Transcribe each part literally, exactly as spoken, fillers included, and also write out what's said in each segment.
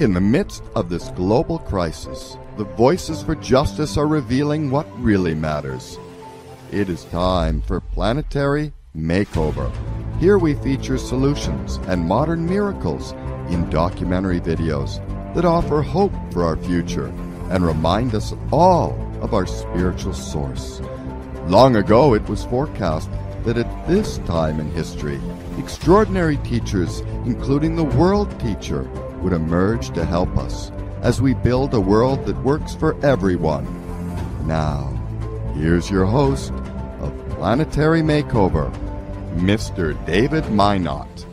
In the midst of this global crisis, the voices for justice are revealing what really matters. It is time for Planetary Makeover. Here we feature solutions and modern miracles in documentary videos that offer hope for our future and remind us all of our spiritual source. Long ago, it was forecast that at this time in history, extraordinary teachers, including the world teacher, would emerge to help us as we build a world that works for everyone. Now, here's your host of Planetary Makeover, Mister David Minot.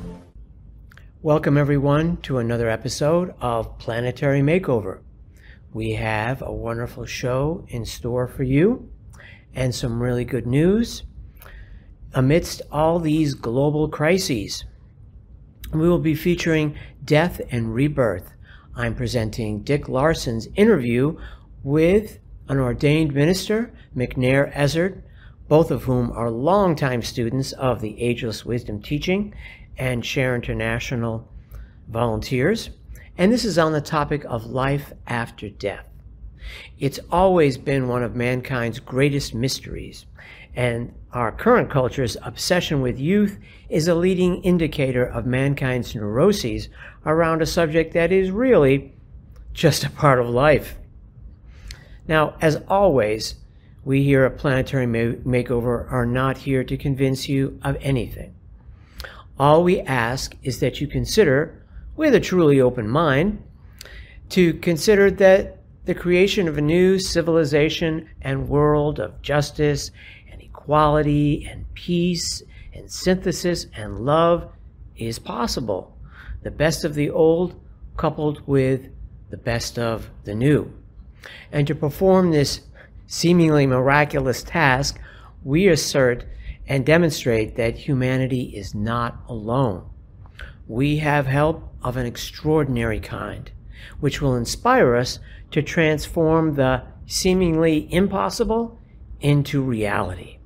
Welcome everyone to another episode of Planetary Makeover. We have a wonderful show in store for you and some really good news. Amidst all these global crises, we will be featuring death and rebirth. I'm presenting Dick Larson's interview with an ordained minister, McNair Ezzard, both of whom are longtime students of the Ageless Wisdom teaching and Share International volunteers. And this is on the topic of life after death. It's always been one of mankind's greatest mysteries, and our current culture's obsession with youth is a leading indicator of mankind's neuroses around a subject that is really just a part of life. Now, as always, we here at Planetary Makeover are not here to convince you of anything. All we ask is that you consider, with a truly open mind, to consider that the creation of a new civilization and world of justice and equality and peace and synthesis and love is possible. The best of the old coupled with the best of the new. And to perform this seemingly miraculous task, we assert and demonstrate that humanity is not alone. We have help of an extraordinary kind, which will inspire us to transform the seemingly impossible into reality.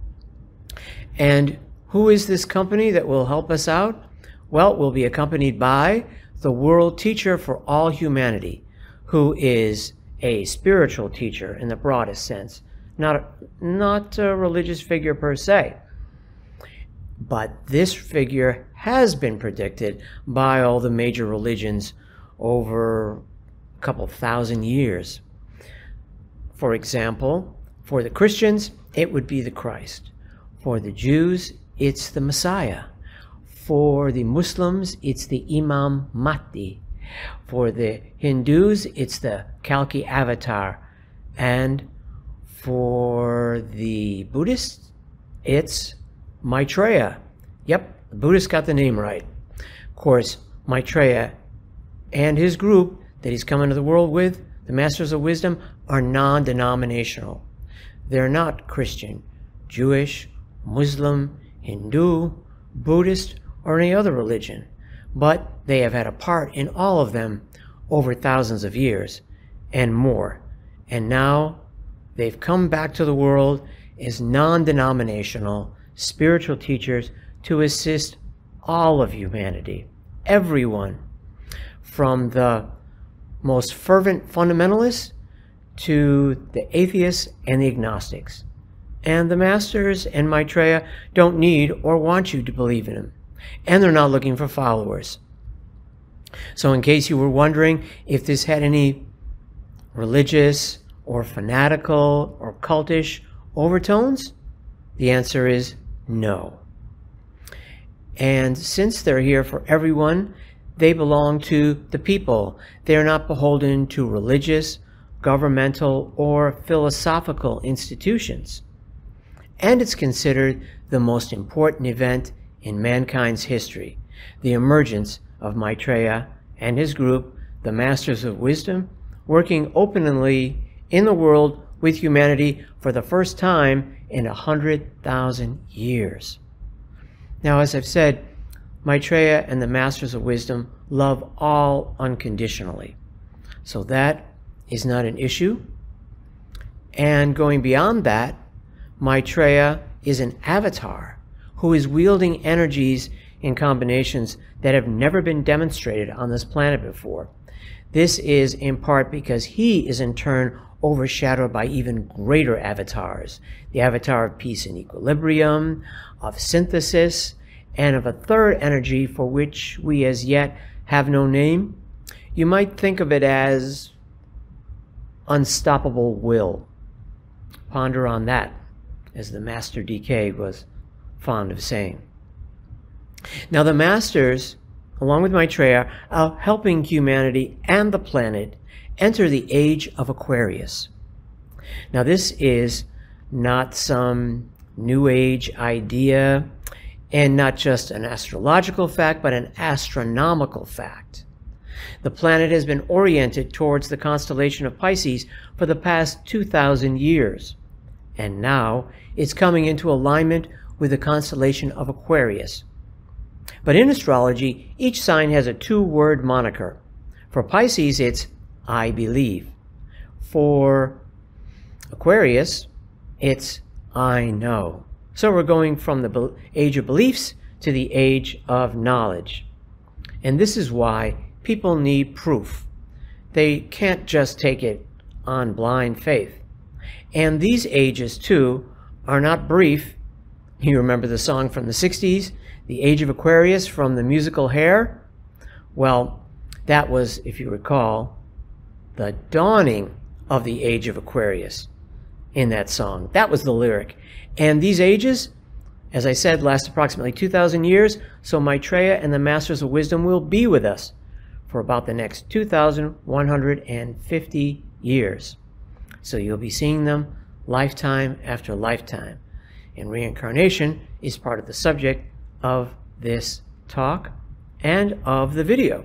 And who is this company that will help us out? Well, we'll be accompanied by the world teacher for all humanity, who is a spiritual teacher in the broadest sense, not a, not a religious figure per se. But this figure has been predicted by all the major religions over a couple thousand years. For example, for the Christians, it would be the Christ. For the Jews, it's the Messiah. For the Muslims, it's the Imam Mahdi. For the Hindus, it's the Kalki Avatar. And for the Buddhists, it's Maitreya. Yep, the Buddhist got the name right. Of course, Maitreya and his group that he's come into the world with, the Masters of Wisdom, are non-denominational. They're not Christian, Jewish, Muslim, Hindu, Buddhist, or any other religion, but they have had a part in all of them over thousands of years and more. And now they've come back to the world as non-denominational spiritual teachers to assist all of humanity, everyone, from the most fervent fundamentalists to the atheists and the agnostics. And the Masters and Maitreya don't need or want you to believe in him, and they're not looking for followers. So in case you were wondering if this had any religious or fanatical or cultish overtones, the answer is no. And since they're here for everyone, they belong to the people. They are not beholden to religious, governmental, or philosophical institutions. And it's considered the most important event in mankind's history, the emergence of Maitreya and his group, the Masters of Wisdom, working openly in the world with humanity for the first time in a hundred thousand years. Now, as I've said, Maitreya and the Masters of Wisdom love all unconditionally. So that is not an issue. And going beyond that, Maitreya is an avatar who is wielding energies in combinations that have never been demonstrated on this planet before. This is in part because he is in turn overshadowed by even greater avatars, the avatar of peace and equilibrium, of synthesis, and of a third energy for which we as yet have no name. You might think of it as unstoppable will. Ponder on that, as the Master D K was fond of saying. Now the Masters, along with Maitreya, are helping humanity and the planet enter the age of Aquarius. Now this is not some New Age idea, and not just an astrological fact, but an astronomical fact. The planet has been oriented towards the constellation of Pisces for the past two thousand years, and now it's coming into alignment with the constellation of Aquarius. But in astrology, each sign has a two-word moniker. For Pisces, it's I believe. For Aquarius, it's I know. So we're going from the age of beliefs to the age of knowledge. And this is why people need proof. They can't just take it on blind faith. And these ages, too, are not brief. You remember the song from the sixties, The Age of Aquarius, from the musical Hair? Well, that was, if you recall, the dawning of the age of Aquarius in that song. That was the lyric. And these ages, as I said, last approximately two thousand years, so Maitreya and the Masters of Wisdom will be with us for about the next two thousand one hundred fifty years. So you'll be seeing them lifetime after lifetime. And reincarnation is part of the subject of this talk and of the video.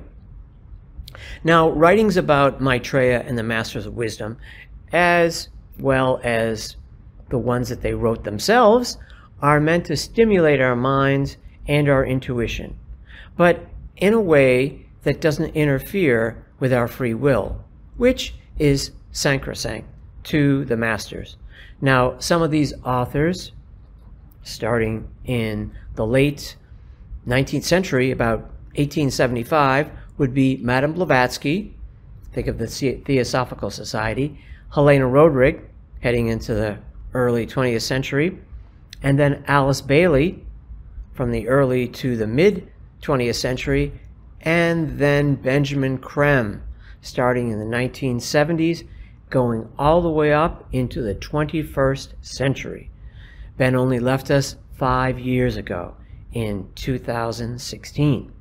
Now, writings about Maitreya and the Masters of Wisdom, as well as the ones that they wrote themselves, are meant to stimulate our minds and our intuition, but in a way that doesn't interfere with our free will, which is sacrosanct to the Masters. Now, some of these authors, starting in the late nineteenth century, about eighteen seventy-five, would be Madame Blavatsky, think of the Theosophical Society, Helena Roderick, heading into the early twentieth century, and then Alice Bailey from the early to the mid twentieth century, and then Benjamin Creme, starting in the nineteen seventies, going all the way up into the twenty-first century. Ben only left us five years ago, in two thousand sixteen.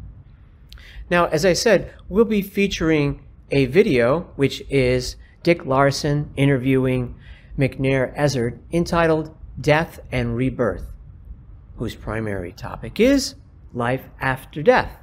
Now, as I said, we'll be featuring a video, which is Dick Larson interviewing McNair Ezzard, entitled Death and Rebirth, whose primary topic is life after death.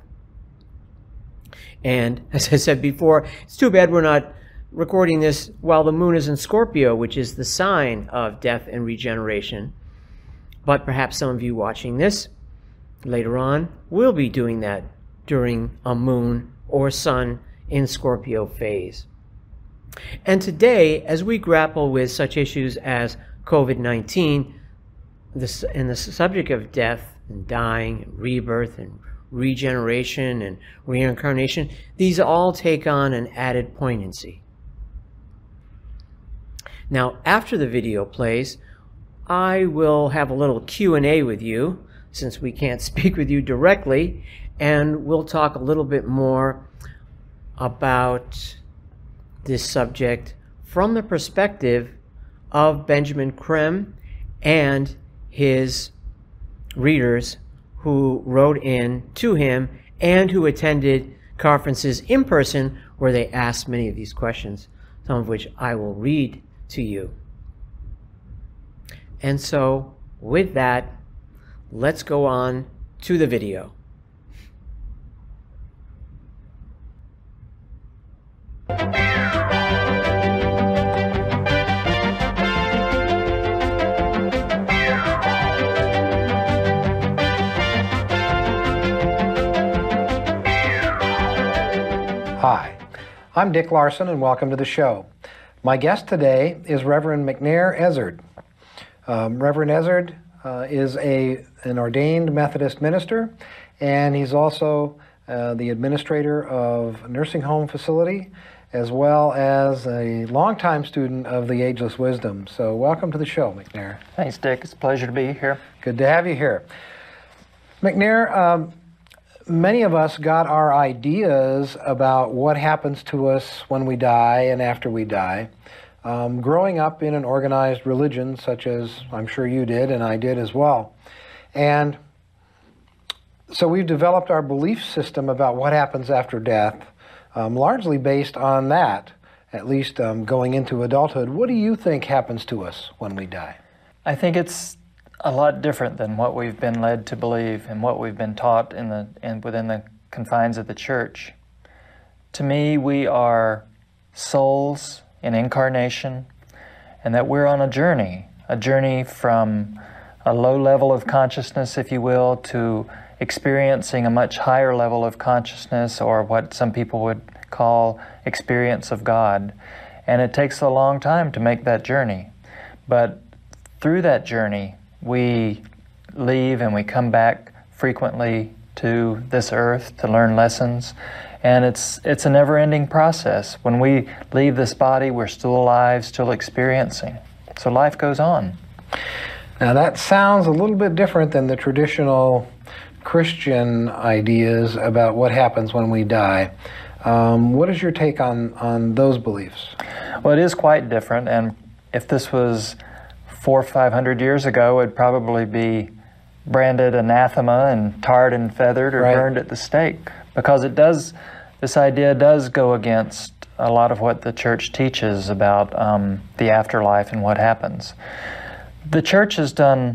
And as I said before, it's too bad we're not recording this while the moon is in Scorpio, which is the sign of death and regeneration. But perhaps some of you watching this later on will be doing that during a moon or sun in Scorpio phase. And today, as we grapple with such issues as COVID nineteen, this, and the subject of death and dying and rebirth and regeneration and reincarnation, these all take on an added poignancy. Now, after the video plays, I will have a little Q and A with you, since we can't speak with you directly, and we'll talk a little bit more about this subject from the perspective of Benjamin Creme and his readers who wrote in to him and who attended conferences in person where they asked many of these questions, some of which I will read to you. And so, with that, let's go on to the video. Hi, I'm Dick Larson, and welcome to the show. My guest today is Reverend McNair Ezzard. Um, Reverend Ezzard uh, is a, an ordained Methodist minister, and he's also uh, the administrator of a nursing home facility, as well as a longtime student of the Ageless Wisdom. So welcome to the show, McNair. Thanks, Dick. It's a pleasure to be here. Good to have you here. McNair, um, many of us got our ideas about what happens to us when we die and after we die um, growing up in an organized religion such as I'm sure you did and I did as well. And so we've developed our belief system about what happens after death, um, largely based on that, at least um, going into adulthood. What do you think happens to us when we die? I think it's a lot different than what we've been led to believe and what we've been taught in the in, within the confines of the church. To me, we are souls in incarnation, and that we're on a journey, a journey from a low level of consciousness, if you will, to experiencing a much higher level of consciousness, or what some people would call experience of God. And it takes a long time to make that journey. But through that journey, we leave and we come back frequently to this earth to learn lessons. And it's it's a never-ending process. When we leave this body, we're still alive, still experiencing. So life goes on. Now that sounds a little bit different than the traditional Christian ideas about what happens when we die. Um, what is your take on, on those beliefs? Well, it is quite different, and if this was four or five hundred years ago, it'd probably be branded anathema and tarred and feathered or right. burned at the stake, because it does, this idea does go against a lot of what the church teaches about um, the afterlife and what happens. The church has done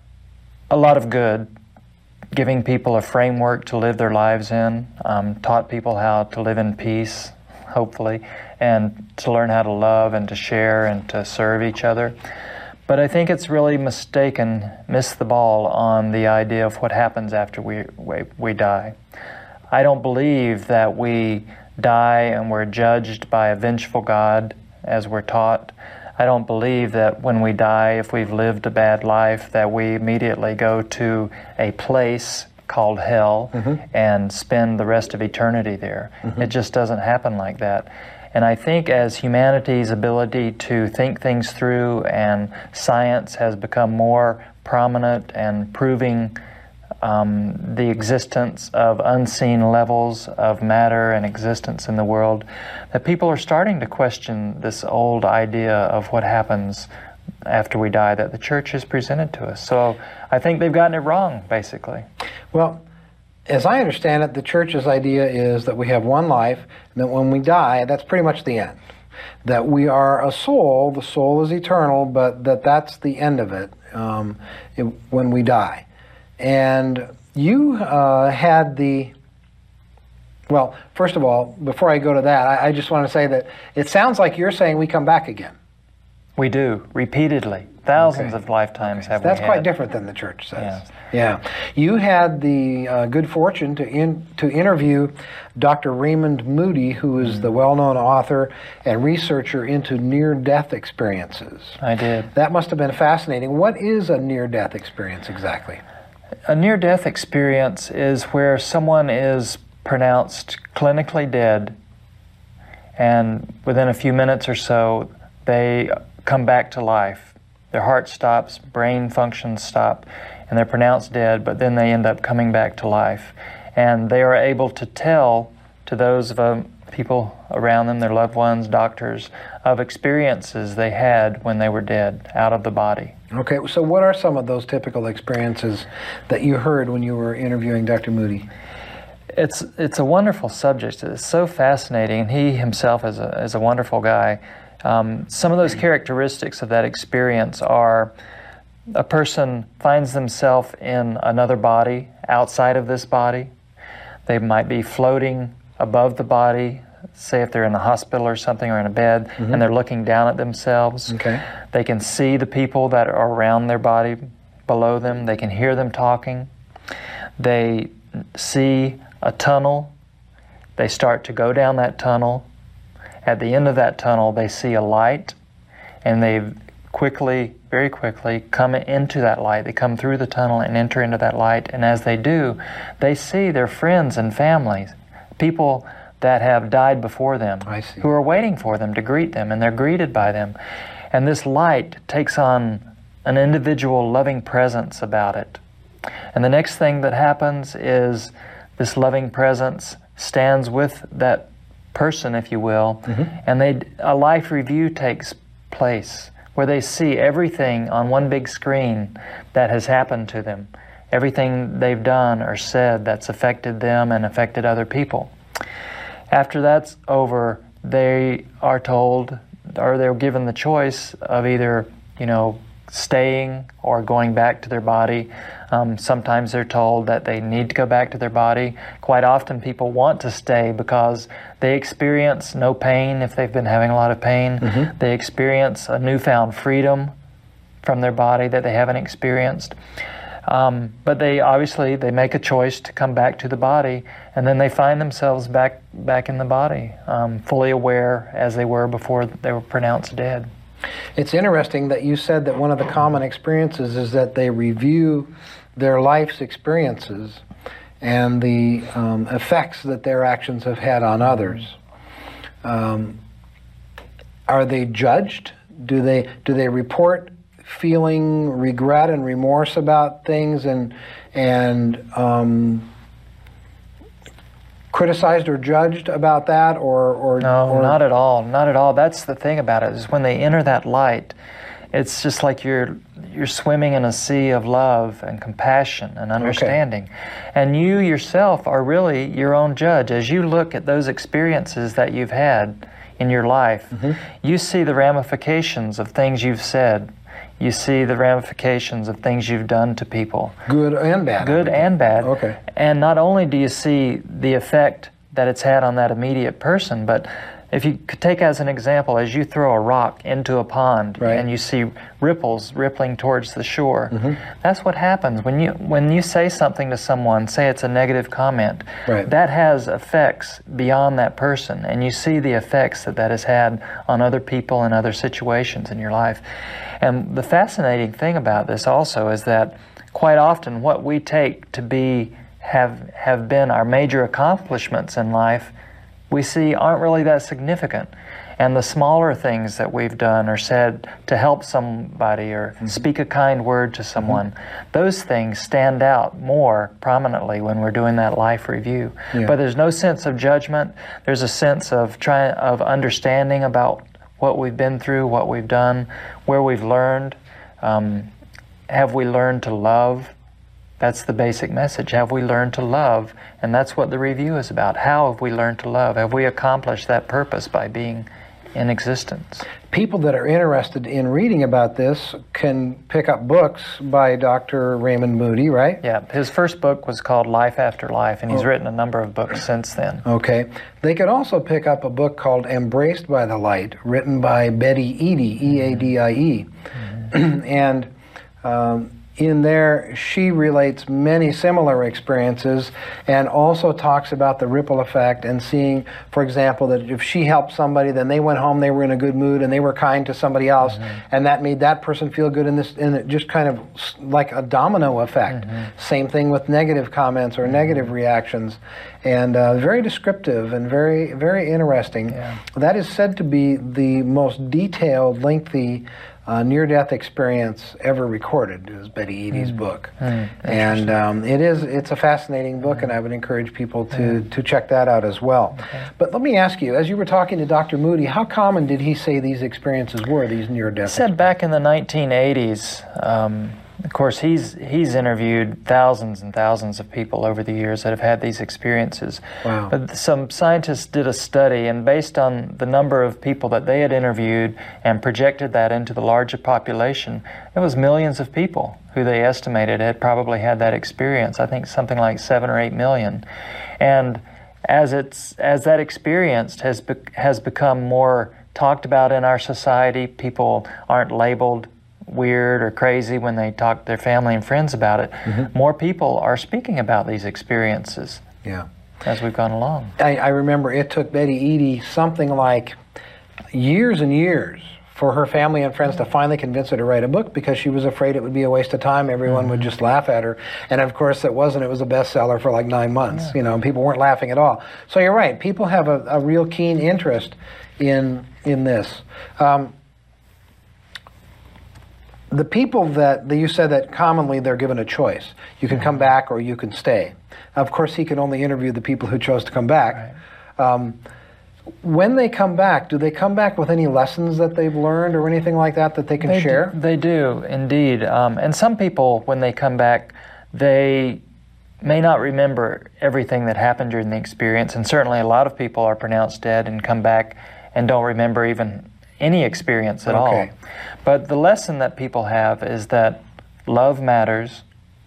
a lot of good, giving people a framework to live their lives in, um, taught people how to live in peace, hopefully, and to learn how to love and to share and to serve each other. But I think it's really mistaken, missed the ball on the idea of what happens after we, we, we die. I don't believe that we die and we're judged by a vengeful God, as we're taught. I don't believe that when we die, if we've lived a bad life, that we immediately go to a place called hell mm-hmm. and spend the rest of eternity there. Mm-hmm. It just doesn't happen like that. And I think as humanity's ability to think things through and science has become more prominent and proving um, the existence of unseen levels of matter and existence in the world, that people are starting to question this old idea of what happens after we die that the church has presented to us. So I think they've gotten it wrong, basically. Well, as I understand it, the church's idea is that we have one life, and that when we die, that's pretty much the end. That we are a soul, the soul is eternal, but that that's the end of it, um, it when we die. And you uh, had the, well, first of all, before I go to that, I, I just want to say that it sounds like you're saying we come back again. We do, repeatedly. Thousands okay. of lifetimes okay. have so that's we quite had. different than the church says. Yeah. yeah. You had the uh, good fortune to in, to interview Doctor Raymond Moody, who is mm-hmm. the well-known author and researcher into near-death experiences. I did. That must have been fascinating. What is a near-death experience exactly? A near-death experience is where someone is pronounced clinically dead, and within a few minutes or so, they come back to life. Their heart stops, brain functions stop, and they're pronounced dead, but then they end up coming back to life. And they are able to tell to those of um, people around them, their loved ones, doctors, of experiences they had when they were dead, out of the body. Okay, so what are some of those typical experiences that you heard when you were interviewing Doctor Moody? It's it's a wonderful subject. It's so fascinating, and he himself is a, is a wonderful guy. Um, some of those characteristics of that experience are a person finds themselves in another body, outside of this body. They might be floating above the body, say if they're in the hospital or something, or in a bed, mm-hmm. and they're looking down at themselves. Okay. They can see the people that are around their body below them. They can hear them talking. They see a tunnel. They start to go down that tunnel. At the end of that tunnel, they see a light, and they quickly, very quickly, come into that light. They come through the tunnel and enter into that light. And as they do, they see their friends and families, people that have died before them, I see. who are waiting for them to greet them, and they're greeted by them. And this light takes on an individual loving presence about it. And the next thing that happens is this loving presence stands with that person, if you will, mm-hmm. and they a life review takes place where they see everything on one big screen that has happened to them, everything they've done or said that's affected them and affected other people. After that's over, they are told, or they're given the choice of either, you know, staying or going back to their body. Um, sometimes they're told that they need to go back to their body. Quite often people want to stay because they experience no pain if they've been having a lot of pain. Mm-hmm. They experience a newfound freedom from their body that they haven't experienced. Um, but they obviously, they make a choice to come back to the body, and then they find themselves back, back in the body, um, fully aware as they were before they were pronounced dead. It's interesting that you said that one of the common experiences is that they review their life's experiences and the um, effects that their actions have had on others. Um, are they judged? Do they do they report feeling regret and remorse about things and and um, criticized or judged about that, or, or no, or not at all, not at all. That's the thing about it, is when they enter that light, it's just like you're you're swimming in a sea of love and compassion and understanding. Okay. And you yourself are really your own judge. As you look at those experiences that you've had in your life, mm-hmm. you see the ramifications of things you've said. You see the ramifications of things you've done to people. Good and bad. Good and bad. Okay. And not only do you see the effect that it's had on that immediate person, but if you could take as an example, as you throw a rock into a pond, right. and you see ripples rippling towards the shore, mm-hmm. that's what happens when you when you say something to someone, say it's a negative comment, right. that has effects beyond that person, and you see the effects that that has had on other people and other situations in your life. And the fascinating thing about this also is that quite often what we take to be have have been our major accomplishments in life, we see aren't really that significant. And the smaller things that we've done or said to help somebody or mm-hmm. speak a kind word to someone, mm-hmm. those things stand out more prominently when we're doing that life review. Yeah. But there's no sense of judgment. There's a sense of trying of understanding about what we've been through, what we've done, where we've learned. Um, have we learned to love? That's the basic message. Have we learned to love? And that's what the review is about. How have we learned to love? Have we accomplished that purpose by being in existence? People that are interested in reading about this can pick up books by Doctor Raymond Moody, right? Yeah. His first book was called Life After Life, and he's oh. written a number of books since then. Okay. They could also pick up a book called Embraced by the Light, written by Betty Eadie, E A D I E. Mm-hmm. and um, in there, she relates many similar experiences and also talks about the ripple effect and seeing, for example, that if she helped somebody, then they went home, they were in a good mood, and they were kind to somebody else, mm-hmm. and that made that person feel good, and this, and it just kind of like a domino effect. Mm-hmm. Same thing with negative comments or mm-hmm. negative reactions, and uh, very descriptive and very, very interesting. Yeah. That is said to be the most detailed, lengthy Uh, near-death experience ever recorded, is Betty Eadie's mm. book, mm, and um, it is it's a fascinating book, mm. and I would encourage people to yeah. to check that out as well. Okay. But let me ask you, as you were talking to Doctor Moody, how common did he say these experiences were? These near-death? He said back in the nineteen eighties. Um, Of course, he's he's interviewed thousands and thousands of people over the years that have had these experiences. Wow. But some scientists did a study, and based on the number of people that they had interviewed and projected that into the larger population, it was millions of people who they estimated had probably had that experience. I think something like seven or eight million. And as it's as that experience has be, has become more talked about in our society, people aren't labeled weird or crazy when they talk to their family and friends about it. Mm-hmm. More people are speaking about these experiences. Yeah. As we've gone along. I, I remember it took Betty Eadie something like years and years for her family and friends to finally convince her to write a book because she was afraid it would be a waste of time. Everyone mm-hmm. would just laugh at her. And of course it wasn't. It was a bestseller for like nine months, yeah. you know, and people weren't laughing at all. So you're right. People have a, a real keen interest in, in this. Um, the people that, that you said that commonly they're given a choice. You can mm-hmm. come back or you can stay. Of course, he can only interview the people who chose to come back. Right. Um, When they come back, do they come back with any lessons that they've learned or anything like that that they can they share? Do, they do, indeed. Um, and some people, when they come back, they may not remember everything that happened during the experience. And certainly a lot of people are pronounced dead and come back and don't remember even any experience at okay. all. But the lesson that people have is that love matters,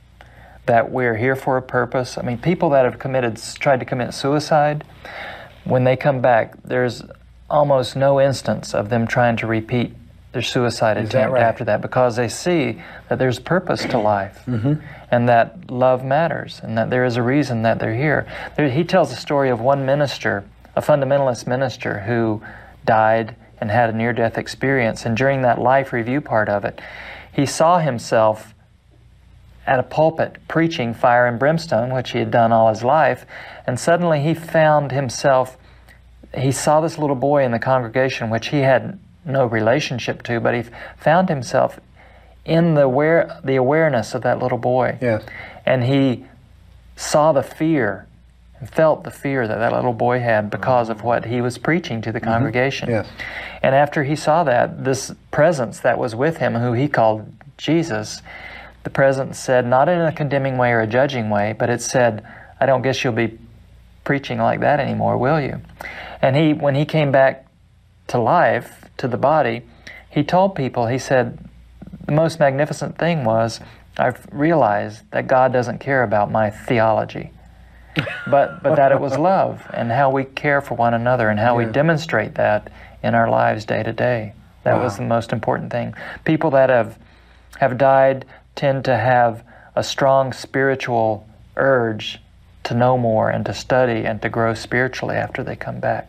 that we're here for a purpose. I mean, people that have committed, tried to commit suicide, when they come back, there's almost no instance of them trying to repeat their suicide Is attempt that right? after that, because they see that there's purpose to life mm-hmm. and that love matters and that there is a reason that they're here. There, he tells a story of one minister, a fundamentalist minister, who died and had a near-death experience, and during that life review part of it, he saw himself at a pulpit preaching fire and brimstone, which he had done all his life, and suddenly he found himself, he saw this little boy in the congregation, which he had no relationship to, but he found himself in the aware, the awareness of that little boy. Yes. And he saw the fear, and felt the fear that that little boy had because of what he was preaching to the mm-hmm. congregation. Yes. And after he saw that, this presence that was with him, who he called Jesus, the presence said, not in a condemning way or a judging way, but it said, I don't guess you'll be preaching like that anymore, will you? And he, when he came back to life, to the body, he told people, he said, the most magnificent thing was, I've realized that God doesn't care about my theology, but, but that it was love and how we care for one another and how yeah. we demonstrate that in our lives day to day. That wow. was the most important thing. People that have, have died tend to have a strong spiritual urge to know more and to study and to grow spiritually after they come back.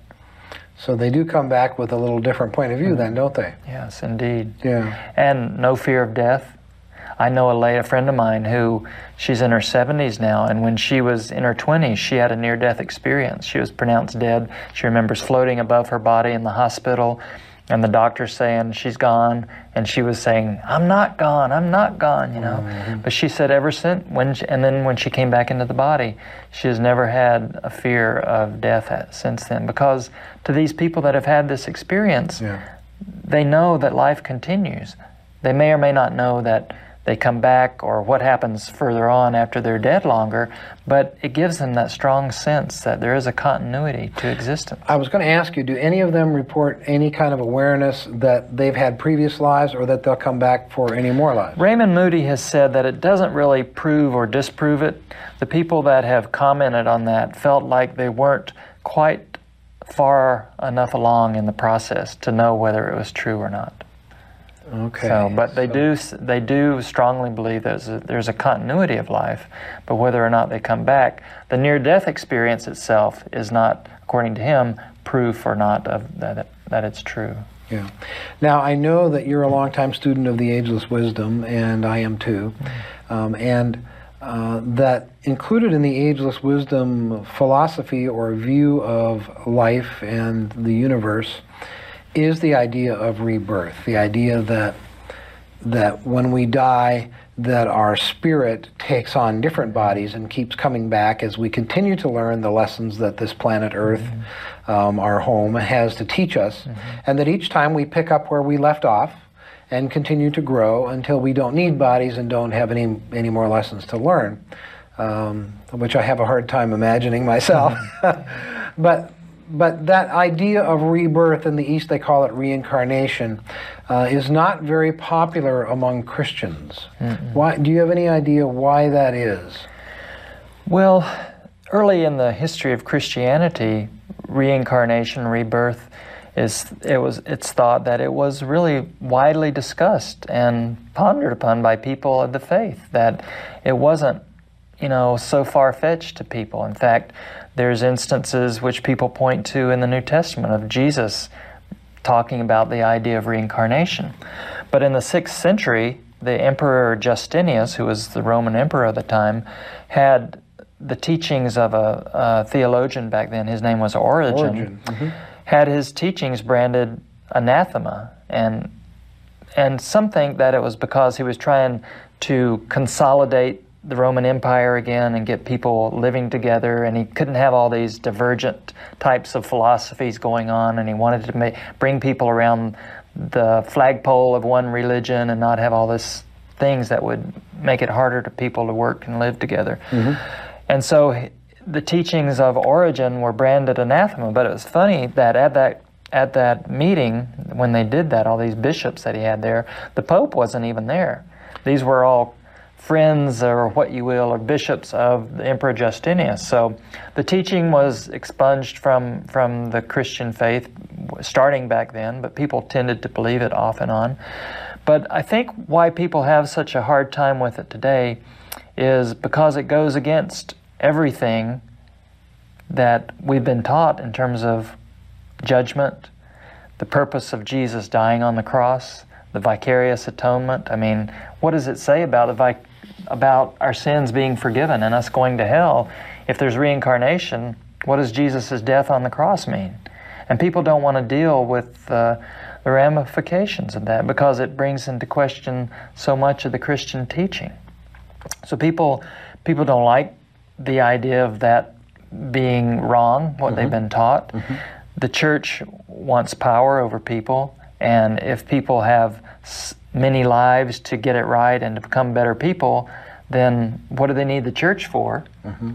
So they do come back with a little different point of view mm-hmm. then, don't they? Yes, indeed. Yeah. And no fear of death. I know a lady, a friend of mine, who, she's in her seventies now, and when she was in her twenties, she had a near-death experience. She was pronounced dead. She remembers floating above her body in the hospital, and the doctor saying she's gone, and she was saying, I'm not gone, I'm not gone, you know. Mm-hmm. But she said ever since, when she, and then when she came back into the body, she has never had a fear of death at, since then. Because to these people that have had this experience, yeah. they know that life continues. They may or may not know that they come back or what happens further on after they're dead longer, but it gives them that strong sense that there is a continuity to existence. I was going to ask you, do any of them report any kind of awareness that they've had previous lives or that they'll come back for any more lives? Raymond Moody has said that it doesn't really prove or disprove it. The people that have commented on that felt like they weren't quite far enough along in the process to know whether it was true or not. Okay. So, but they so. do they do strongly believe there's a, there's a continuity of life, but whether or not they come back, the near-death experience itself is not, according to him, proof or not of that that it's true. Yeah. Now I know that you're a longtime student of the Ageless Wisdom, and I am too, mm-hmm. um, and uh, that included in the Ageless Wisdom philosophy or view of life and the universe is the idea of rebirth, the idea that that when we die, that our spirit takes on different bodies and keeps coming back as we continue to learn the lessons that this planet Earth, mm-hmm. um, our home, has to teach us, mm-hmm. and that each time we pick up where we left off and continue to grow until we don't need bodies and don't have any any more lessons to learn, um, which I have a hard time imagining myself. Mm-hmm. but But that idea of rebirth, in the East they call it reincarnation, uh, is not very popular among Christians. Mm-mm. Why? Do you have any idea why that is? Well, early in the history of Christianity, reincarnation, rebirth, is it was it's thought that it was really widely discussed and pondered upon by people of the faith, that it wasn't, you know, so far-fetched to people. In fact, there's instances which people point to in the New Testament of Jesus talking about the idea of reincarnation. But in the sixth century, the Emperor Justinius, who was the Roman emperor at the time, had the teachings of a, a theologian back then. His name was Origen. Origen. Mm-hmm. Had his teachings branded anathema, and and some think that it was because he was trying to consolidate the Roman Empire again and get people living together, and he couldn't have all these divergent types of philosophies going on, and he wanted to make, bring people around the flagpole of one religion and not have all these things that would make it harder to people to work and live together. Mm-hmm. And so the teachings of Origen were branded anathema, but it was funny that at that at that meeting, when they did that, all these bishops that he had there, the Pope wasn't even there. These were all friends, or what you will, or bishops of the Emperor Justinius. So the teaching was expunged from, from the Christian faith starting back then, but people tended to believe it off and on. But I think why people have such a hard time with it today is because it goes against everything that we've been taught in terms of judgment, the purpose of Jesus dying on the cross, the vicarious atonement. I mean, what does it say about the vic- about our sins being forgiven and us going to hell? If there's reincarnation, what does Jesus' death on the cross mean? And people don't want to deal with uh, the ramifications of that because it brings into question so much of the Christian teaching. So people people don't like the idea of that being wrong, what mm-hmm. they've been taught. Mm-hmm. The church wants power over people, and if people have many lives to get it right and to become better people, then what do they need the church for? Mm-hmm.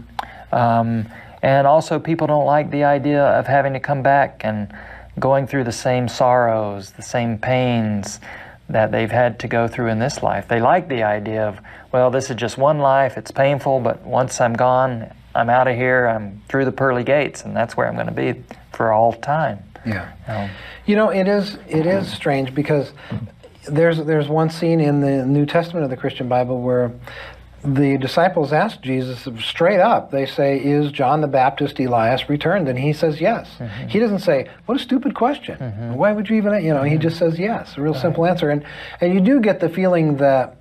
Um, and also people don't like the idea of having to come back and going through the same sorrows, the same pains that they've had to go through in this life. They like the idea of, well, this is just one life, it's painful, but once I'm gone, I'm out of here, I'm through the pearly gates, and that's where I'm going to be for all time. Yeah. Um, you know, it is it is strange because there's there's one scene in the New Testament of the Christian Bible where the disciples ask Jesus straight up. They say, "Is John the Baptist Elias returned?" And he says yes. Mm-hmm. He doesn't say, "What a stupid question. Mm-hmm. Why would you even?" You know, mm-hmm. he just says yes. A real right. simple answer. And and you do get the feeling that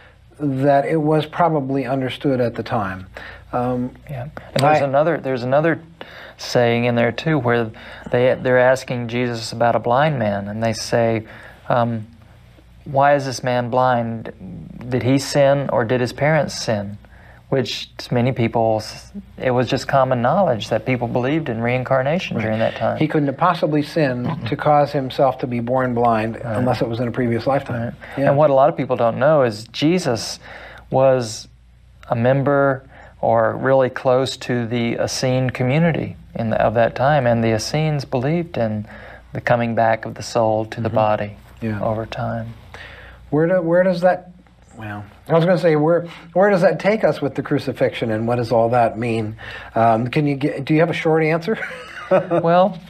that it was probably understood at the time. Um, yeah. And there's I, another there's another saying in there too where they they're asking Jesus about a blind man, and they say, um, "Why is this man blind? Did he sin or did his parents sin?" Which to many people, it was just common knowledge that people believed in reincarnation right. during that time. He couldn't have possibly sinned mm-hmm. to cause himself to be born blind right. unless it was in a previous lifetime. Right. Yeah. And what a lot of people don't know is Jesus was a member or really close to the Essene community in the, of that time, and the Essenes believed in the coming back of the soul to the mm-hmm. body yeah. over time. Where do, where does that? Well, I was going to say where where does that take us with the crucifixion, and what does all that mean? Um, can you get? Do you have a short answer? Well,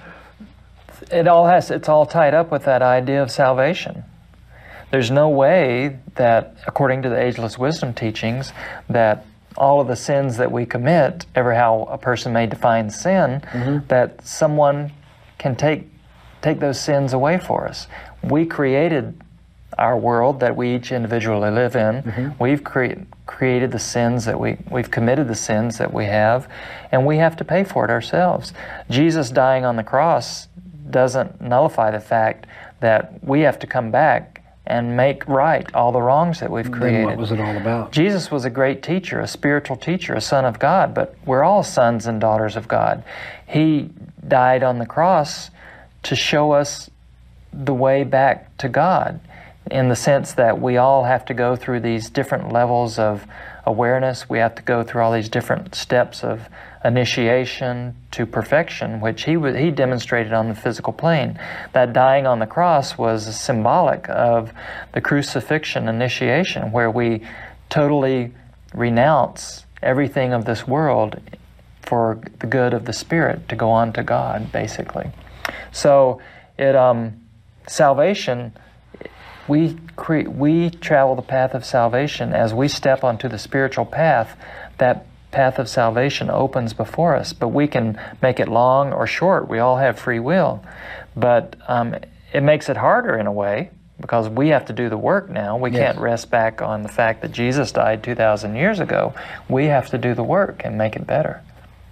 it all has. It's all tied up with that idea of salvation. There's no way that, according to the ageless wisdom teachings, that all of the sins that we commit, ever how a person may define sin, mm-hmm. that someone can take take those sins away for us. We created our world that we each individually live in. Mm-hmm. We've cre- created the sins that we, we've committed the sins that we have, and we have to pay for it ourselves. Jesus dying on the cross doesn't nullify the fact that we have to come back and make right all the wrongs that we've created. Then what was it all about? Jesus was a great teacher, a spiritual teacher, a son of God, but we're all sons and daughters of God. He died on the cross to show us the way back to God, in the sense that we all have to go through these different levels of awareness. We have to go through all these different steps of initiation to perfection, which he w- he demonstrated on the physical plane. That dying on the cross was symbolic of the crucifixion initiation, where we totally renounce everything of this world for the good of the spirit to go on to God, basically. So it um, salvation, we cre- we travel the path of salvation as we step onto the spiritual path. That path of salvation opens before us, but we can make it long or short. We all have free will. But um, it makes it harder in a way, because we have to do the work now. We Yes. can't rest back on the fact that Jesus died two thousand years ago. We have to do the work and make it better.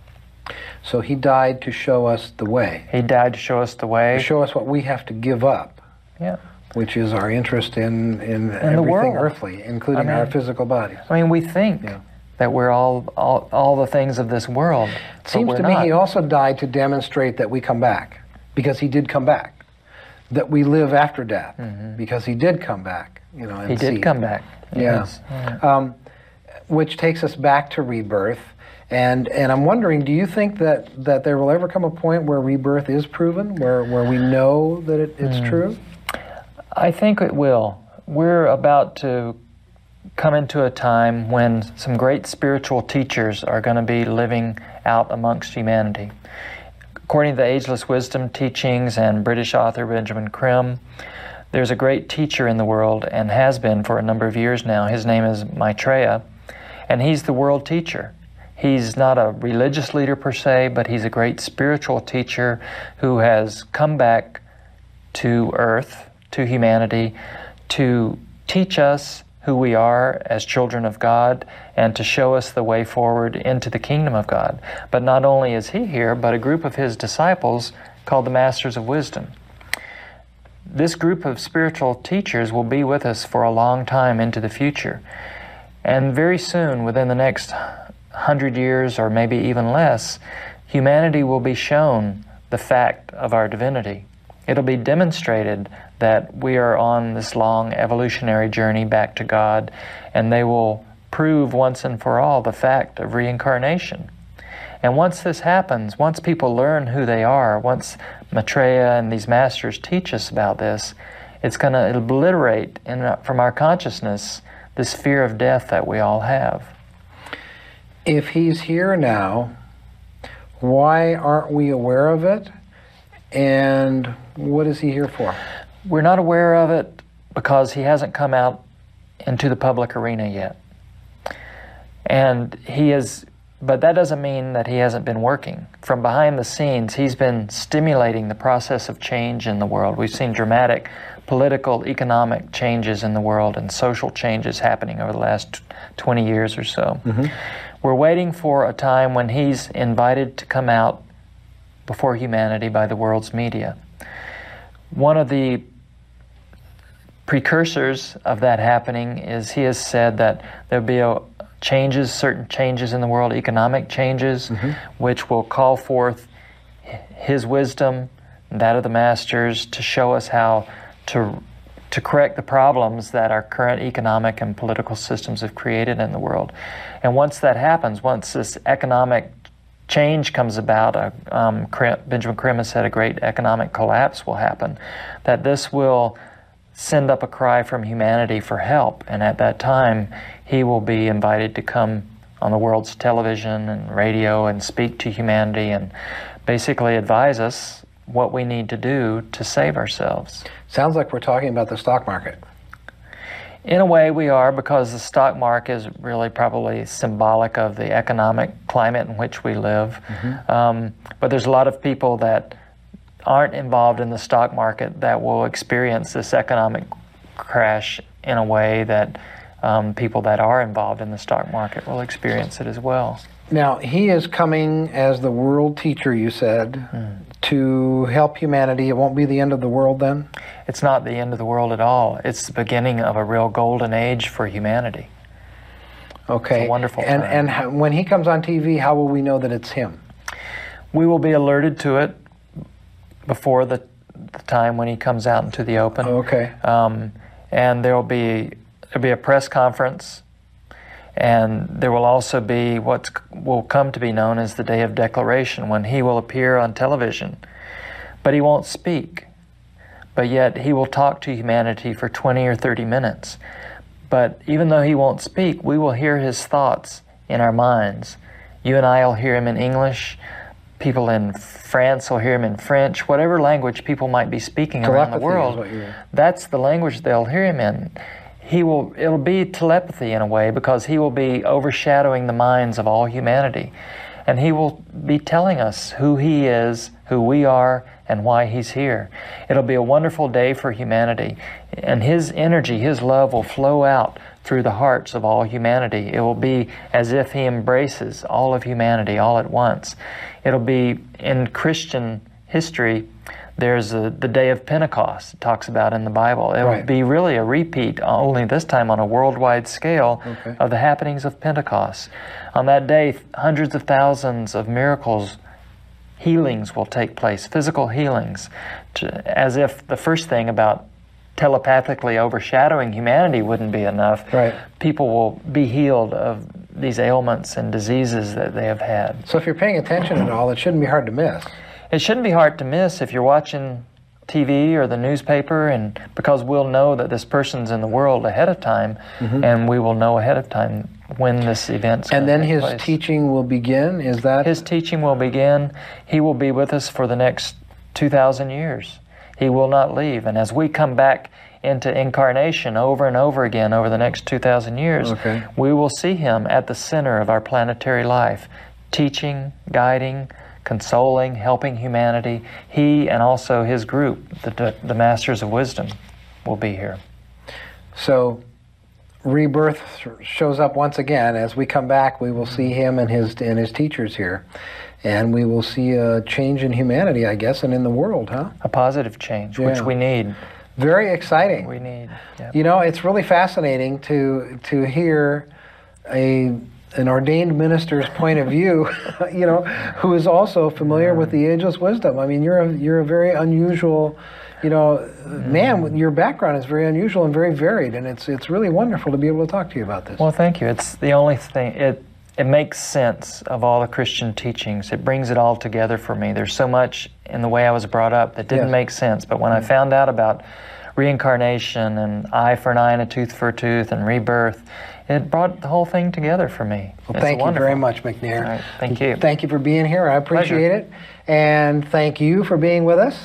So he died to show us the way, He died to show us the way. to show us what we have to give up, Yeah. which is our interest in, in, the everything world. earthly, including I mean- our physical bodies. I mean, we think Yeah. that we're all, all all the things of this world. It but seems we're to me not. he also died to demonstrate that we come back, because he did come back. That we live after death, because he did come back. You know, and He did see. come back. Yeah. Yes. Um, which takes us back to rebirth. And and I'm wondering, do you think that, that there will ever come a point where rebirth is proven, where, where we know that it, it's true? I think it will. We're about to come into a time when some great spiritual teachers are going to be living out amongst humanity. According to the Ageless Wisdom teachings and British author Benjamin Crimm, there's a great teacher in the world, and has been for a number of years now. His name is Maitreya, and he's the world teacher. He's not a religious leader per se, but he's a great spiritual teacher who has come back to earth, to humanity, to teach us who we are as children of God, and to show us the way forward into the kingdom of God. But not only is he here, but a group of his disciples called the Masters of Wisdom. This group of spiritual teachers will be with us for a long time into the future. And very soon, within the next hundred years or maybe even less, humanity will be shown the fact of our divinity. It'll be demonstrated that we are on this long evolutionary journey back to God, and they will prove once and for all the fact of reincarnation. And once this happens, once people learn who they are, once Maitreya and these masters teach us about this, it's going to obliterate in, from our consciousness this fear of death that we all have. If he's here now, why aren't we aware of it? And what is he here for? We're not aware of it because he hasn't come out into the public arena yet. And he is, but that doesn't mean that he hasn't been working. From behind the scenes, he's been stimulating the process of change in the world. We've seen dramatic political, economic changes in the world and social changes happening over the last twenty years or so. Mm-hmm. We're waiting for a time when he's invited to come out before humanity by the world's media. One of the precursors of that happening is he has said that there'll be a changes, certain changes in the world, economic changes, mm-hmm. which will call forth his wisdom, that of the masters, to show us how to to correct the problems that our current economic and political systems have created in the world. And once that happens, once this economic change comes about, uh, um, Benjamin Crimm has said a great economic collapse will happen, that this will send up a cry from humanity for help. And at that time, he will be invited to come on the world's television and radio and speak to humanity and basically advise us what we need to do to save ourselves. Sounds like we're talking about the stock market. In a way we are, because the stock market is really probably symbolic of the economic climate in which we live. Mm-hmm. Um, but there's a lot of people that aren't involved in the stock market that will experience this economic crash in a way that um, people that are involved in the stock market will experience it as well. Now, he is coming as the world teacher, you said, mm. to help humanity. It won't be the end of the world then? It's not the end of the world at all. It's the beginning of a real golden age for humanity. Okay. It's a wonderful and, time. And how, when he comes on T V, how will we know that it's him? We will be alerted to it before the, the time when he comes out into the open. Okay. Um, and there will be there'll be a press conference. And there will also be what will come to be known as the Day of Declaration, when he will appear on television. But he won't speak. But yet he will talk to humanity for twenty or thirty minutes. But even though he won't speak, we will hear his thoughts in our minds. You and I will hear him in English. People in France will hear him in French. Whatever language people might be speaking around the world, that's the language they'll hear him in. He will, it'll be telepathy in a way, because he will be overshadowing the minds of all humanity. And He will be telling us who He is, who we are, and why He's here. It'll be a wonderful day for humanity. And His energy, His love will flow out through the hearts of all humanity. It will be as if He embraces all of humanity all at once. It'll be, in Christian history, there's a, the day of Pentecost, it talks about in the Bible. It Right. will be really a repeat, only this time on a worldwide scale, Okay. of the happenings of Pentecost. On that day, hundreds of thousands of miracles, healings will take place, physical healings, to, as if the first thing about telepathically overshadowing humanity wouldn't be enough. Right. People will be healed of these ailments and diseases that they have had. So if you're paying attention at all, it shouldn't be hard to miss. It shouldn't be hard to miss if you're watching T V or the newspaper, and because we'll know that this person's in the world ahead of time, Mm-hmm. and we will know ahead of time when this event's And going to then take His place. teaching will begin, is that? His teaching will begin. He will be with us for the next two thousand years. He will not leave. And as we come back into incarnation over and over again over the next two thousand years, Okay. we will see Him at the center of our planetary life, teaching, guiding, consoling, helping humanity. He and also His group, the, the Masters of Wisdom, will be here. So rebirth shows up once again. As we come back, we will see Him and His and His teachers here. And we will see a change in humanity, I guess, and in the world, huh? A positive change, which Yeah. we need. Very exciting. We need. Yep. You know, it's really fascinating to to hear a an ordained minister's point of view, you know, who is also familiar with the ageless wisdom. I mean, you're a, you're a very unusual, you know, man. Your background is very unusual and very varied, and it's it's really wonderful to be able to talk to you about this. Well, thank you. It's the only thing, it it makes sense of all the Christian teachings. It brings it all together for me. There's so much in the way I was brought up that didn't Yes. make sense, but when I found out about reincarnation and eye for an eye and a tooth for a tooth and rebirth, it brought the whole thing together for me. Well, It's thank you wonderful. very much, McNair. All right, thank you. Thank you for being here. I appreciate Pleasure. it. And thank you for being with us.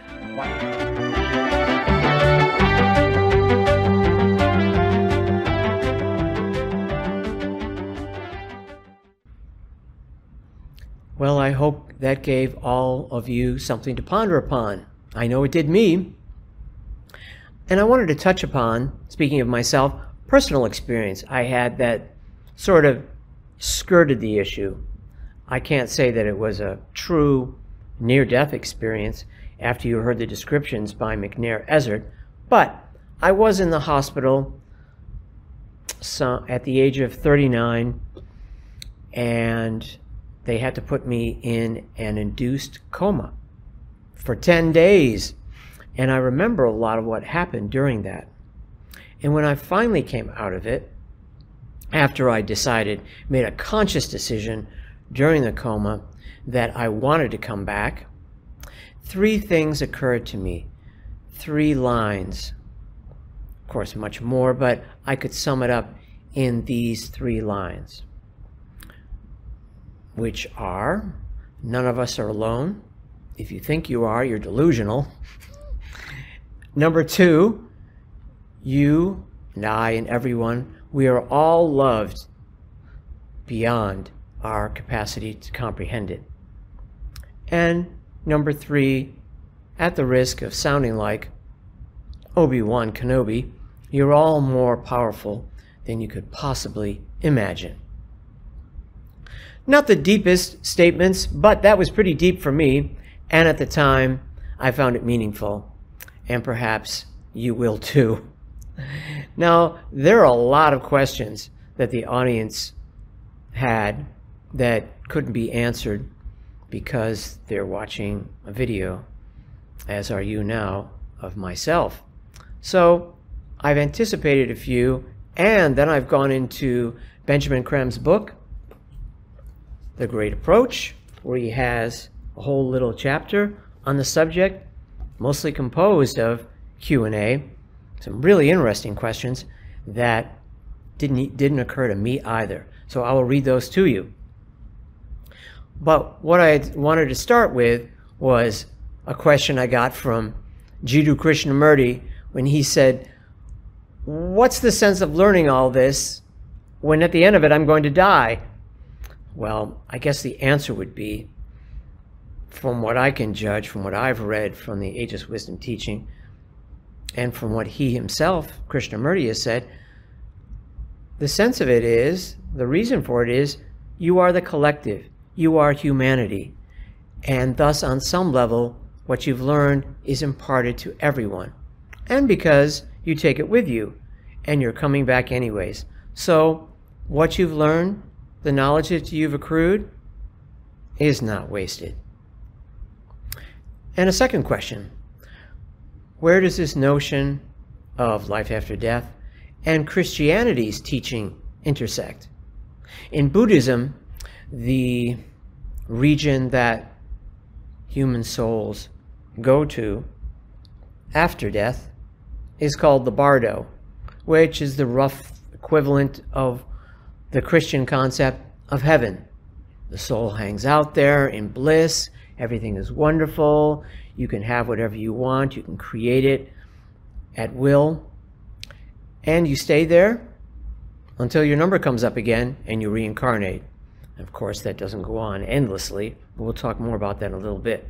Well, I hope that gave all of you something to ponder upon. I know it did me. And I wanted to touch upon, speaking of myself, personal experience I had that sort of skirted the issue. I can't say that it was a true near-death experience after you heard the descriptions by McNair Ezzard, but I was in the hospital so, at the age of thirty-nine, and they had to put me in an induced coma for ten days. And I remember a lot of what happened during that. And when I finally came out of it, after I decided, made a conscious decision during the coma that I wanted to come back, three things occurred to me. Three lines. Of course, much more, but I could sum it up in these three lines, which are, none of us are alone. If you think you are, you're delusional. Number two, you and I and everyone, we are all loved beyond our capacity to comprehend it. And number three, at the risk of sounding like Obi-Wan Kenobi, you're all more powerful than you could possibly imagine. Not the deepest statements, but that was pretty deep for me, and at the time, I found it meaningful, and perhaps you will too. Now, there are a lot of questions that the audience had that couldn't be answered because they're watching a video, as are you now, of myself. So I've anticipated a few, and then I've gone into Benjamin Creme's book, The Great Approach, where he has a whole little chapter on the subject, mostly composed of Q and A, some really interesting questions that didn't, didn't occur to me either. So I will read those to you. But what I wanted to start with was a question I got from Jiddu Krishnamurti when he said, what's the sense of learning all this when at the end of it I'm going to die? Well, I guess the answer would be, from what I can judge, from what I've read from the Ageless Wisdom teaching, and from what he himself, Krishnamurti, has said, the sense of it is, the reason for it is, you are the collective, you are humanity, and thus on some level, what you've learned is imparted to everyone. And because you take it with you, and you're coming back anyways. So, what you've learned, the knowledge that you've accrued, is not wasted. And a second question, where does this notion of life after death and Christianity's teaching intersect? In Buddhism, the region that human souls go to after death is called the Bardo, which is the rough equivalent of the Christian concept of heaven. The soul hangs out there in bliss, everything is wonderful, you can have whatever you want, you can create it at will, and you stay there until your number comes up again and you reincarnate. Of course, that doesn't go on endlessly, but we'll talk more about that in a little bit.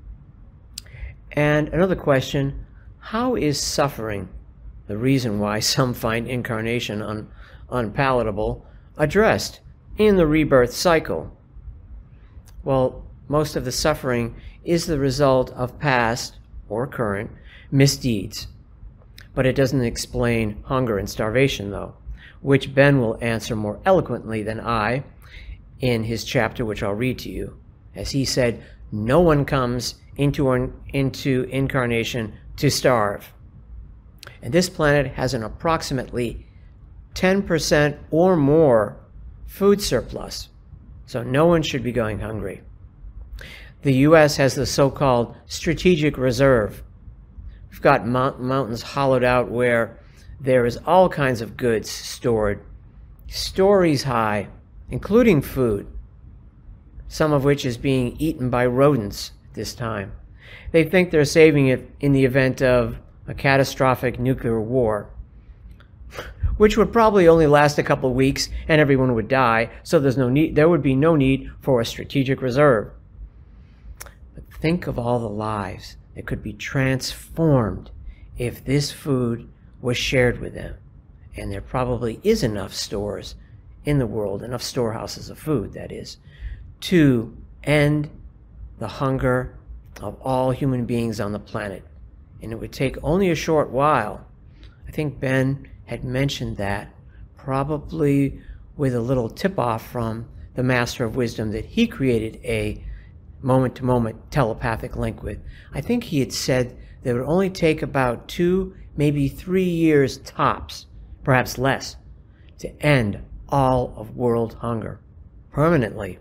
And another question, how is suffering, the reason why some find incarnation un, unpalatable, addressed in the rebirth cycle? Well, most of the suffering is the result of past or current misdeeds. But it doesn't explain hunger and starvation, though, which Ben will answer more eloquently than I in his chapter, which I'll read to you. As he said, no one comes into, into incarnation to starve. And this planet has an approximately ten percent or more food surplus, so no one should be going hungry. The U S has the so-called strategic reserve. We've got mount mountains hollowed out where there is all kinds of goods stored, stories high, including food, some of which is being eaten by rodents at this time. They think they're saving it in the event of a catastrophic nuclear war, which would probably only last a couple of weeks and everyone would die, so there's no need, there would be no need for a strategic reserve. But think of all the lives that could be transformed if this food was shared with them. And there probably is enough stores in the world, enough storehouses of food, that is, to end the hunger of all human beings on the planet. And it would take only a short while. I think Ben had mentioned that, probably with a little tip-off from the Master of Wisdom that he created a moment-to-moment telepathic link with. I think he had said that it would only take about two, maybe three years tops, perhaps less, to end all of world hunger permanently.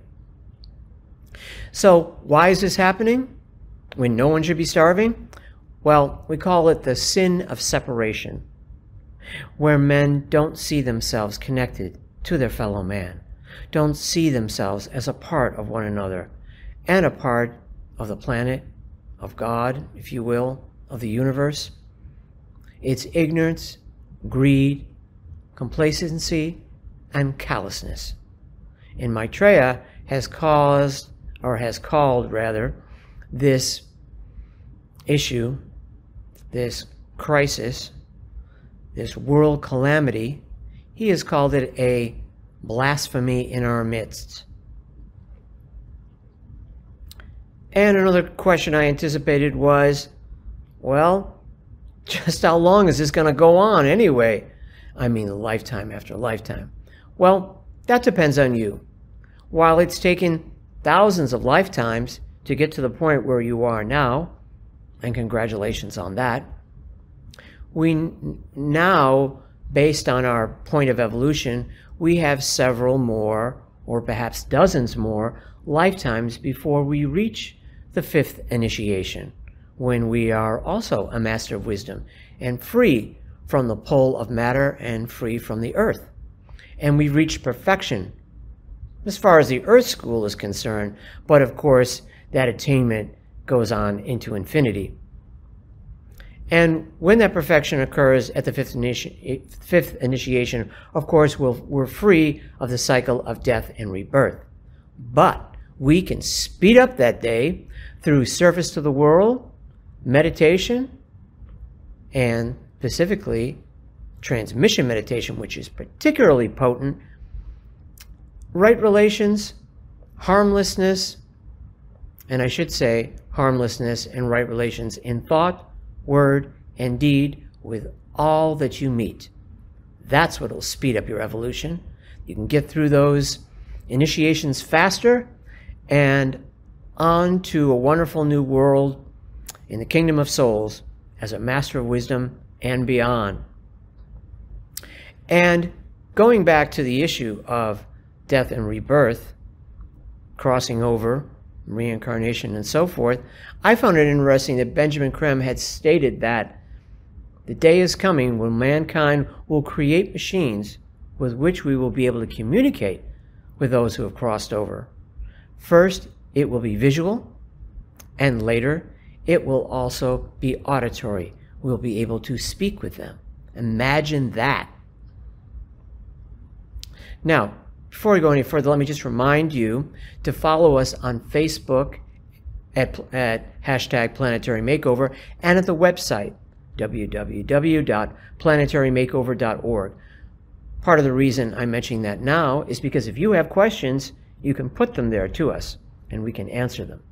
So why is this happening when no one should be starving? Well, we call it the sin of separation, where men don't see themselves connected to their fellow man, don't see themselves as a part of one another, and a part of the planet, of God, if you will, of the universe. It's ignorance, greed, complacency, and callousness. And Maitreya has caused, or has called rather, this issue, this crisis, this world calamity, he has called it a blasphemy in our midst. And another question I anticipated was, well, just how long is this going to go on anyway? I mean, lifetime after lifetime. Well, that depends on you. While it's taken thousands of lifetimes to get to the point where you are now, and congratulations on that, we now, based on our point of evolution, we have several more, or perhaps dozens more, lifetimes before we reach the fifth initiation, when we are also a Master of Wisdom and free from the pull of matter and free from the earth. And we reach perfection as far as the earth school is concerned, but of course that attainment goes on into infinity. And when that perfection occurs at the fifth, initi fifth initiation, of course, we'll, we're free of the cycle of death and rebirth. But we can speed up that day through service to the world, meditation, and specifically transmission meditation, which is particularly potent, right relations, harmlessness, and I should say harmlessness and right relations in thought, word, and deed with all that you meet. That's what will speed up your evolution. You can get through those initiations faster and on to a wonderful new world in the kingdom of souls as a master of wisdom and beyond. And going back to the issue of death and rebirth, crossing over, reincarnation, and so forth, I found it interesting that Benjamin Creme had stated that the day is coming when mankind will create machines with which we will be able to communicate with those who have crossed over. First, it will be visual, and later, it will also be auditory. We'll be able to speak with them. Imagine that. Now, before we go any further, let me just remind you to follow us on Facebook at, at hashtag Planetary Makeover and at the website w w w dot planetary makeover dot org. Part of the reason I'm mentioning that now is because if you have questions, you can put them there to us and we can answer them.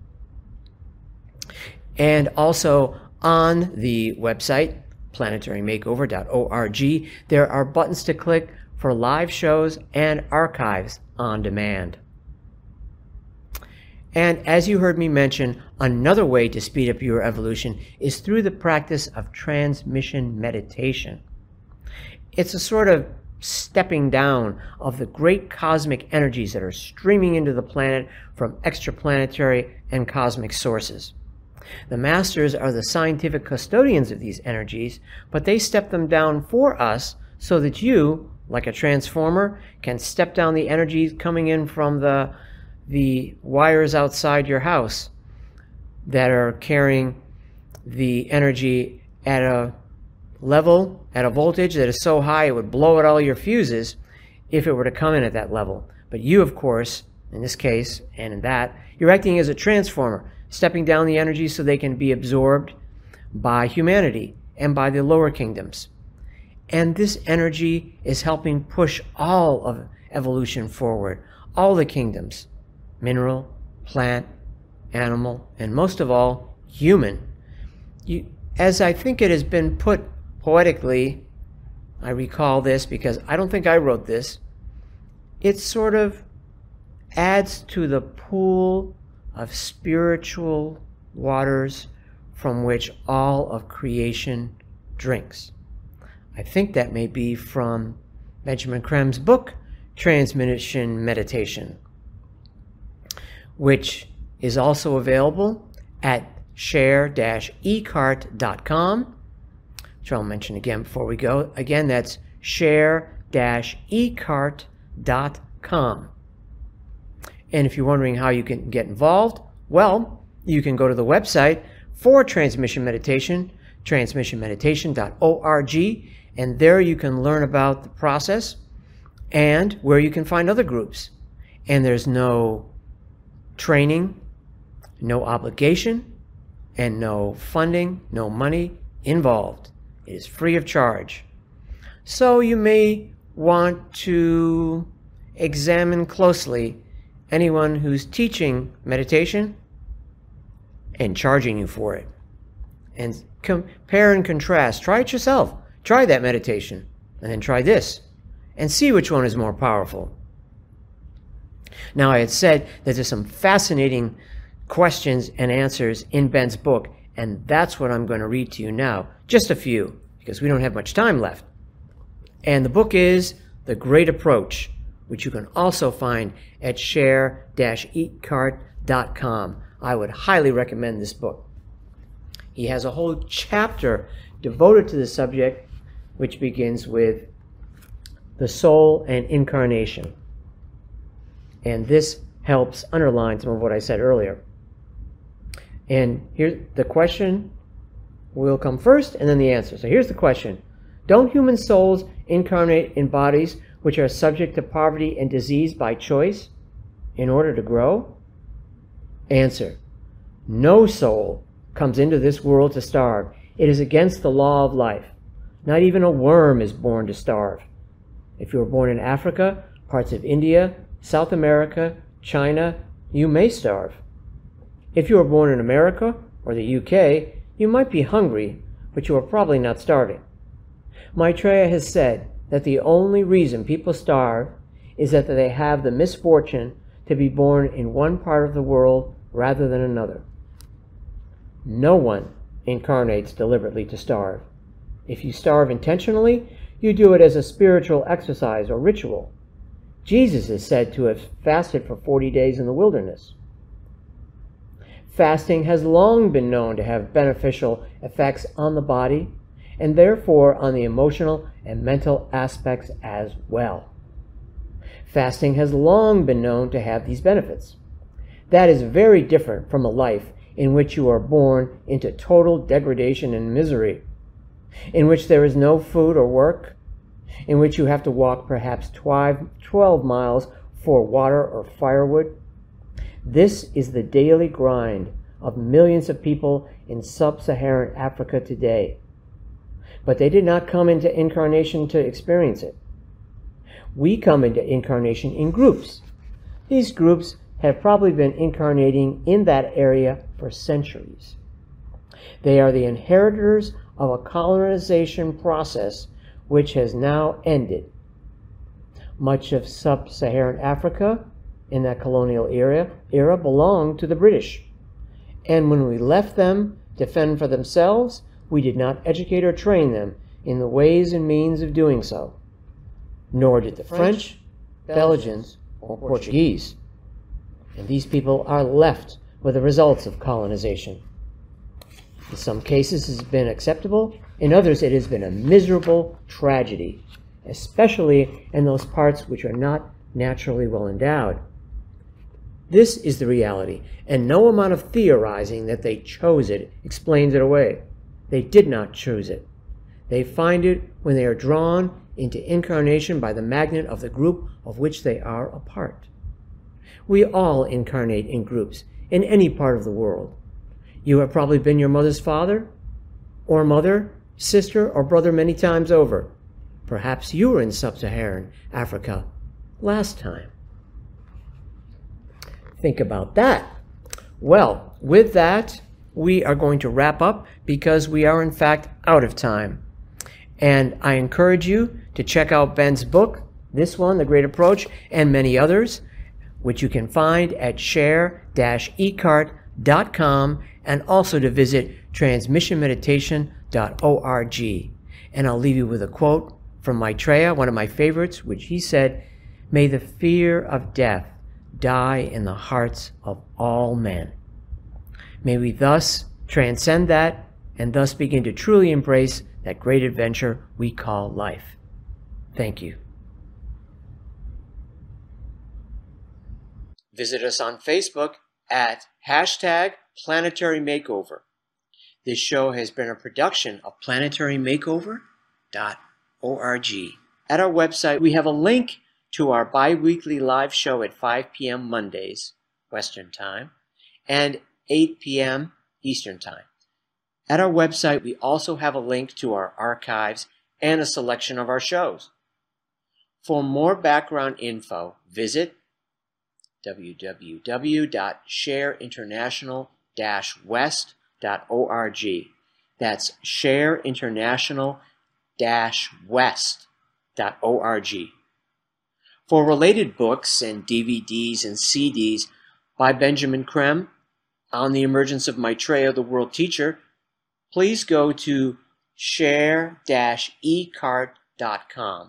And also on the website, planetary makeover dot org, there are buttons to click for live shows and archives on demand. And as you heard me mention, another way to speed up your evolution is through the practice of transmission meditation. It's a sort of stepping down of the great cosmic energies that are streaming into the planet from extraplanetary and cosmic sources. The masters are the scientific custodians of these energies, but they step them down for us so that you, like a transformer, can step down the energies coming in from the, the wires outside your house that are carrying the energy at a level, at a voltage that is so high it would blow out all your fuses if it were to come in at that level. But you, of course, in this case and in that, you're acting as a transformer, stepping down the energy so they can be absorbed by humanity and by the lower kingdoms. And this energy is helping push all of evolution forward, all the kingdoms, mineral, plant, animal, and most of all, human. You, as I think it has been put poetically, I recall this because I don't think I wrote this, it sort of adds to the pool of spiritual waters from which all of creation drinks. I think that may be from Benjamin Creme's book, Transmission Meditation, which is also available at share dash e cart dot com, which I'll mention again before we go. Again, that's share dash e cart dot com. And if you're wondering how you can get involved, well, you can go to the website for Transmission Meditation, transmission meditation dot org, and there you can learn about the process and where you can find other groups. And there's no training, no obligation, and no funding, no money involved. It is free of charge. So you may want to examine closely anyone who's teaching meditation and charging you for it. And compare and contrast. Try it yourself. Try that meditation, and then try this, and see which one is more powerful. Now, I had said that there's some fascinating questions and answers in Ben's book, and that's what I'm going to read to you now. Just a few, because we don't have much time left. And the book is The Great Approach, which you can also find at share dash e cart dot com. I would highly recommend this book. He has a whole chapter devoted to the subject, which begins with the soul and incarnation. And this helps underline some of what I said earlier. And here, the question will come first, and then the answer. So here's the question. Don't human souls incarnate in bodies which are subject to poverty and disease by choice? in order to grow? Answer: no soul comes into this world to starve. It is against the law of life. Not even a worm is born to starve. If you were born in Africa, parts of India, South America, China, you may starve. If you were born in America or the U K, you might be hungry, but you are probably not starving. Maitreya has said that the only reason people starve is that they have the misfortune to be born in one part of the world rather than another. No one incarnates deliberately to starve. If you starve intentionally, you do it as a spiritual exercise or ritual. Jesus is said to have fasted for forty days in the wilderness. Fasting has long been known to have beneficial effects on the body, and therefore on the emotional and mental aspects as well. Fasting has long been known to have these benefits. That is very different from a life in which you are born into total degradation and misery, in which there is no food or work, in which you have to walk perhaps twelve miles for water or firewood. This is the daily grind of millions of people in sub-Saharan Africa today. But they did not come into incarnation to experience it. We come into incarnation in groups. These groups have probably been incarnating in that area for centuries. They are the inheritors of a colonization process which has now ended. Much of sub-Saharan Africa in that colonial era, era belonged to the British. And when we left them to fend for themselves, we did not educate or train them in the ways and means of doing so. Nor did the French, Belgians, or Portuguese. And these people are left with the results of colonization. In some cases it has been acceptable, in others it has been a miserable tragedy, especially in those parts which are not naturally well endowed. This is the reality, and no amount of theorizing that they chose it explains it away. They did not choose it. They find it when they are drawn into incarnation by the magnet of the group of which they are a part. We all incarnate in groups in any part of the world. You have probably been your mother's father, or mother, sister, or brother many times over. Perhaps you were in sub-Saharan Africa last time. Think about that. Well, with that, we are going to wrap up because we are in fact out of time. And I encourage you to check out Ben's book, this one, The Great Approach, and many others, which you can find at share dash ecart dot com, and also to visit transmission meditation dot org. And I'll leave you with a quote from Maitreya, one of my favorites, which he said, "May the fear of death die in the hearts of all men." May we thus transcend that and thus begin to truly embrace that great adventure we call life. Thank you. Visit us on Facebook at hashtag Planetary Makeover. This show has been a production of planetary makeover dot org. At our website, we have a link to our bi-weekly live show at five p m Mondays, Western Time, and eight p m Eastern Time. At our website, we also have a link to our archives and a selection of our shows. For more background info, visit w w w dot share international dash west dot org. That's share international dash west dot org. For related books and D V Ds and C Ds by Benjamin Creme on the emergence of Maitreya, the world teacher, please go to share dash ecart dot com.